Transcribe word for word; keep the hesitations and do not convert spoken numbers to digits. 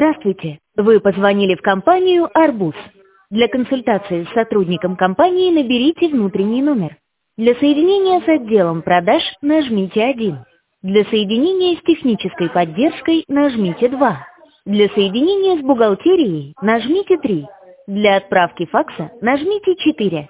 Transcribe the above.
Здравствуйте. Вы позвонили в компанию «Арбуз». Для консультации с сотрудником компании наберите внутренний номер. Для соединения с отделом продаж нажмите один. Для соединения с технической поддержкой нажмите два. Для соединения с бухгалтерией нажмите три. Для отправки факса нажмите четыре.